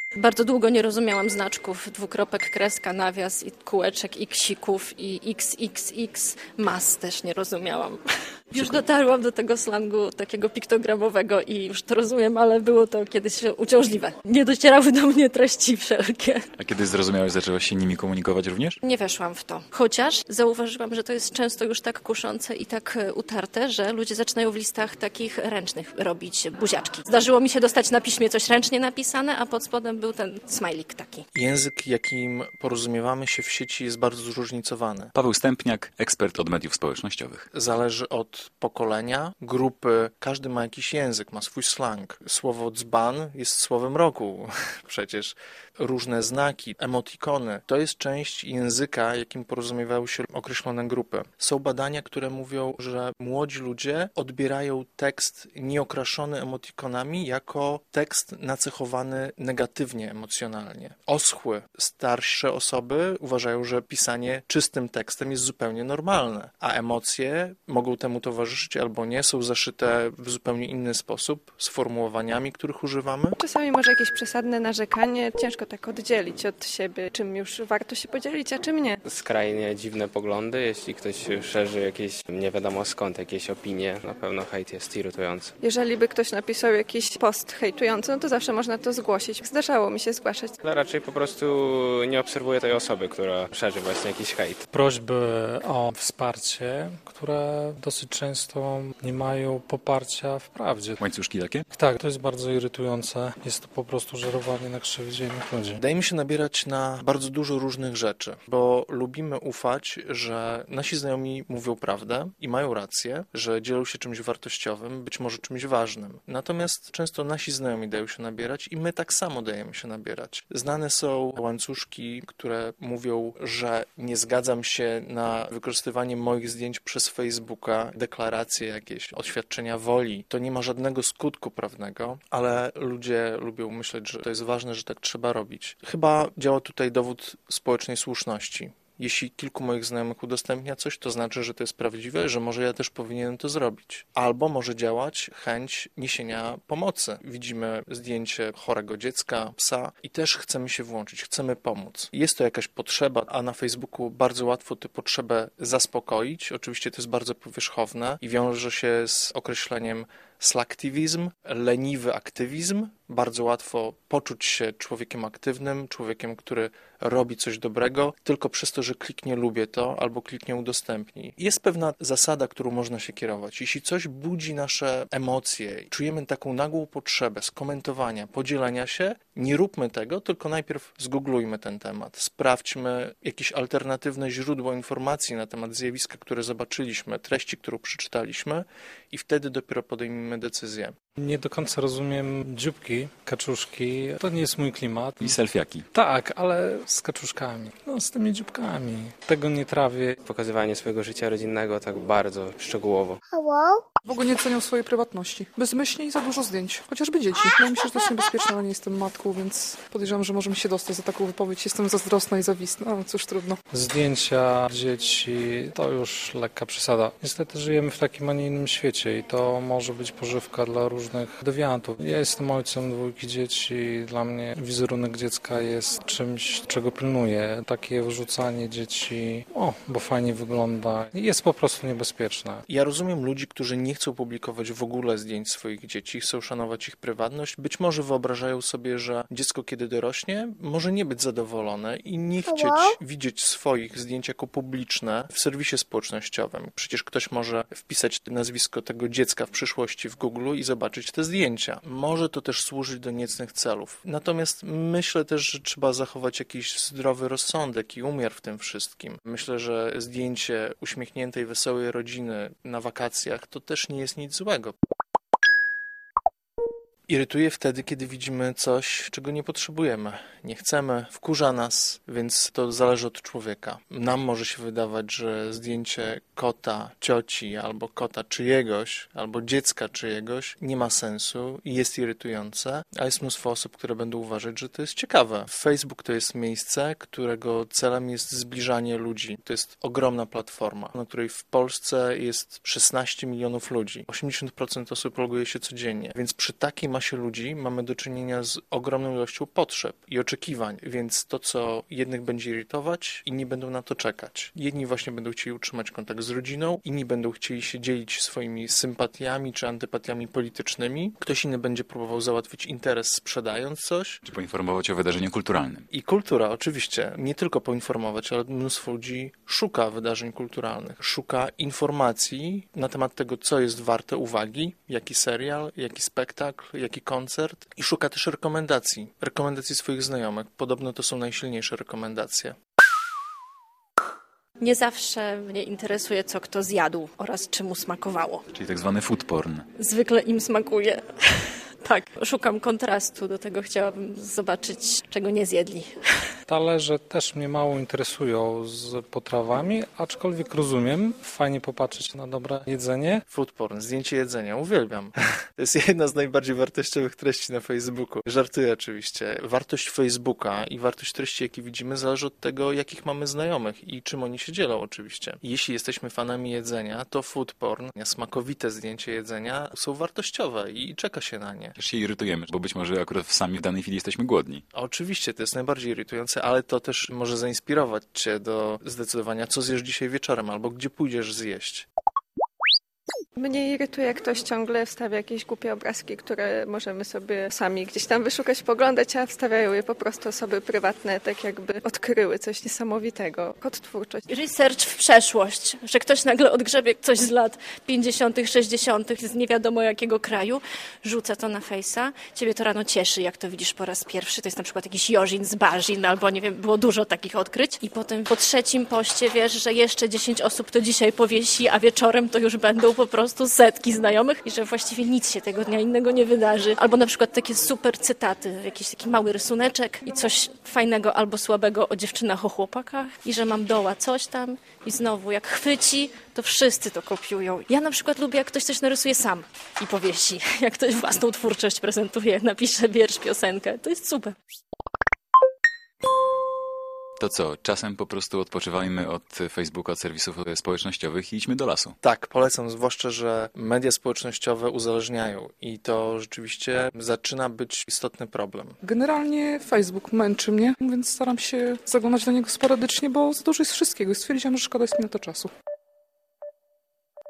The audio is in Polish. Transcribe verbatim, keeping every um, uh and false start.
Bardzo długo nie rozumiałam znaczków, dwukropek, kreska, nawias i kółeczek i ksików i iks iks iks. Mas też nie rozumiałam. Już dotarłam do tego slangu takiego piktogramowego i już to rozumiem, ale było to kiedyś uciążliwe. Nie docierały do mnie treści wszelkie. A kiedy zrozumiałeś, zaczęłaś się nimi komunikować również? Nie weszłam w to. Chociaż zauważyłam, że to jest często już tak kuszące i tak utarte, że ludzie zaczynają w listach takich ręcznych robić buziaczki. Zdarzyło mi się dostać na piśmie coś ręcznie napisane, a pod spodem był ten smajlik taki. Język, jakim porozumiewamy się w sieci, jest bardzo zróżnicowany. Paweł Stępniak, ekspert od mediów społecznościowych. Zależy od pokolenia, grupy. Każdy ma jakiś język, ma swój slang. Słowo dzban jest słowem roku. Przecież różne znaki, emotikony. To jest część języka, jakim porozumiewały się określone grupy. Są badania, które mówią, że młodzi ludzie odbierają tekst nieokraszony emotikonami jako tekst nacechowany negatywnie emocjonalnie. Oschły, starsze osoby uważają, że pisanie czystym tekstem jest zupełnie normalne, a emocje mogą temu towarzyszyć albo nie, są zaszyte w zupełnie inny sposób, sformułowaniami, których używamy. Czasami może jakieś przesadne narzekanie, ciężko tak oddzielić od siebie, czym już warto się podzielić, a czym nie. Skrajnie dziwne poglądy, jeśli ktoś szerzy jakieś nie wiadomo skąd, jakieś opinie, na pewno hejt jest irytujący. Jeżeli by ktoś napisał jakiś post hejtujący, no to zawsze można to zgłosić. Zdarzało mi się zgłaszać. Ale raczej po prostu nie obserwuję tej osoby, która szerzy właśnie jakiś hejt. Prośby o wsparcie, które dosyć często nie mają poparcia w prawdzie. Łańcuszki takie? Tak, to jest bardzo irytujące. Jest to po prostu żerowanie na krzywdzie innych ludzi. Dajemy się nabierać na bardzo dużo różnych rzeczy, bo lubimy ufać, że nasi znajomi mówią prawdę i mają rację, że dzielą się czymś wartościowym, być może czymś ważnym. Natomiast często nasi znajomi dają się nabierać i my tak samo dajemy się nabierać. Znane są łańcuszki, które mówią, że nie zgadzam się na wykorzystywanie moich zdjęć przez Facebooka, deklaracje jakieś, oświadczenia woli. To nie ma żadnego skutku prawnego, ale ludzie lubią myśleć, że to jest ważne, że tak trzeba robić. Chyba działa tutaj dowód społecznej słuszności. Jeśli kilku moich znajomych udostępnia coś, to znaczy, że to jest prawdziwe, że może ja też powinienem to zrobić. Albo może działać chęć niesienia pomocy. Widzimy zdjęcie chorego dziecka, psa i też chcemy się włączyć, chcemy pomóc. Jest to jakaś potrzeba, a na Facebooku bardzo łatwo tę potrzebę zaspokoić. Oczywiście to jest bardzo powierzchowne i wiąże się z określeniem slaktywizm, leniwy aktywizm. Bardzo łatwo poczuć się człowiekiem aktywnym, człowiekiem, który robi coś dobrego, tylko przez to, że kliknie lubię to albo kliknie udostępnij. Jest pewna zasada, którą można się kierować. Jeśli coś budzi nasze emocje, czujemy taką nagłą potrzebę skomentowania, podzielenia się, nie róbmy tego, tylko najpierw zgooglujmy ten temat. Sprawdźmy jakieś alternatywne źródło informacji na temat zjawiska, które zobaczyliśmy, treści, którą przeczytaliśmy i wtedy dopiero podejmijmy decyzję. Nie do końca rozumiem dzióbki, kaczuszki. To nie jest mój klimat. I selfiaki. Tak, ale z kaczuszkami. No, z tymi dzióbkami. Tego nie trawię. Pokazywanie swojego życia rodzinnego tak bardzo szczegółowo. W ogóle nie cenią swojej prywatności. Bezmyślnie i za dużo zdjęć. Chociażby dzieci. No myślę, że to jest niebezpieczne, ale nie jestem matką, więc podejrzewam, że może mi się dostać za taką wypowiedź. Jestem zazdrosna i zawistna, ale cóż, trudno. Zdjęcia dzieci to już lekka przesada. Niestety żyjemy w takim, a nie innym świecie i to może być pożywka dla różnych dewiantów. Ja jestem ojcem dwójki dzieci. Dla mnie wizerunek dziecka jest czymś, czego pilnuję. Takie wrzucanie dzieci, o, bo fajnie wygląda, jest po prostu niebezpieczne. Ja rozumiem ludzi, którzy nie chcą publikować w ogóle zdjęć swoich dzieci, chcą szanować ich prywatność. Być może wyobrażają sobie, że dziecko, kiedy dorośnie, może nie być zadowolone i nie chcieć widzieć swoich zdjęć jako publiczne w serwisie społecznościowym. Przecież ktoś może wpisać nazwisko tego dziecka w przyszłości w Google i zobaczyć te zdjęcia. Może to też służyć do niecnych celów. Natomiast myślę też, że trzeba zachować jakiś zdrowy rozsądek i umiar w tym wszystkim. Myślę, że zdjęcie uśmiechniętej, wesołej rodziny na wakacjach to też nie jest nic złego. Irytuje wtedy, kiedy widzimy coś, czego nie potrzebujemy, nie chcemy, wkurza nas, więc to zależy od człowieka. Nam może się wydawać, że zdjęcie kota, cioci, albo kota czyjegoś, albo dziecka czyjegoś nie ma sensu i jest irytujące, a jest mnóstwo osób, które będą uważać, że to jest ciekawe. Facebook to jest miejsce, którego celem jest zbliżanie ludzi. To jest ogromna platforma, na której w Polsce jest szesnaście milionów ludzi. osiemdziesiąt procent osób loguje się codziennie, więc przy takiej masie masie ludzi mamy do czynienia z ogromną ilością potrzeb i oczekiwań, więc to, co jednych będzie irytować, inni będą na to czekać. Jedni właśnie będą chcieli utrzymać kontakt z rodziną, inni będą chcieli się dzielić swoimi sympatiami czy antypatiami politycznymi, ktoś inny będzie próbował załatwić interes sprzedając coś. Czy poinformować o wydarzeniu kulturalnym? I kultura, oczywiście, nie tylko poinformować, ale mnóstwo ludzi szuka wydarzeń kulturalnych, szuka informacji na temat tego, co jest warte uwagi, jaki serial, jaki spektakl, jaki koncert i szuka też rekomendacji, rekomendacji swoich znajomych. Podobno to są najsilniejsze rekomendacje. Nie zawsze mnie interesuje, co kto zjadł oraz czy mu smakowało. Czyli tak zwany food porn. Zwykle im smakuje. Tak, szukam kontrastu, do tego chciałabym zobaczyć, czego nie zjedli. Talerze też mnie mało interesują z potrawami, aczkolwiek rozumiem, fajnie popatrzeć na dobre jedzenie. Food porn, zdjęcie jedzenia, uwielbiam. To jest jedna z najbardziej wartościowych treści na Facebooku. Żartuję oczywiście. Wartość Facebooka i wartość treści, jakie widzimy, zależy od tego, jakich mamy znajomych i czym oni się dzielą oczywiście. Jeśli jesteśmy fanami jedzenia, to food porn, smakowite zdjęcie jedzenia są wartościowe i czeka się na nie. Też się irytujemy, bo być może akurat sami w danej chwili jesteśmy głodni. A oczywiście, to jest najbardziej irytujące, ale to też może zainspirować cię do zdecydowania, co zjesz dzisiaj wieczorem albo gdzie pójdziesz zjeść. Mnie irytuje, jak ktoś ciągle wstawia jakieś głupie obrazki, które możemy sobie sami gdzieś tam wyszukać, poglądać, a wstawiają je po prostu osoby prywatne, tak jakby odkryły coś niesamowitego. Odtwórczość. Research w przeszłość, że ktoś nagle odgrzebie coś z lat pięćdziesiątych, sześćdziesiątych z nie wiadomo jakiego kraju, rzuca to na fejsa. Ciebie to rano cieszy, jak to widzisz po raz pierwszy. To jest na przykład jakiś Jorzin z Barzin, albo nie wiem, było dużo takich odkryć. I potem po trzecim poście wiesz, że jeszcze dziesięć osób to dzisiaj powiesi, a wieczorem to już będą po prostu setki znajomych i że właściwie nic się tego dnia innego nie wydarzy. Albo na przykład takie super cytaty, jakiś taki mały rysuneczek i coś fajnego albo słabego o dziewczynach, o chłopakach i że mam doła coś tam i znowu jak chwyci, to wszyscy to kopiują. Ja na przykład lubię, jak ktoś coś narysuje sam i powiesi, jak ktoś własną twórczość prezentuje, napisze wiersz, piosenkę. To jest super. To co, czasem po prostu odpoczywajmy od Facebooka, od serwisów społecznościowych i idźmy do lasu. Tak, polecam, zwłaszcza, że media społecznościowe uzależniają i to rzeczywiście zaczyna być istotny problem. Generalnie Facebook męczy mnie, więc staram się zaglądać do niego sporadycznie, bo za dużo jest wszystkiego i stwierdziłam, że szkoda jest mi na to czasu.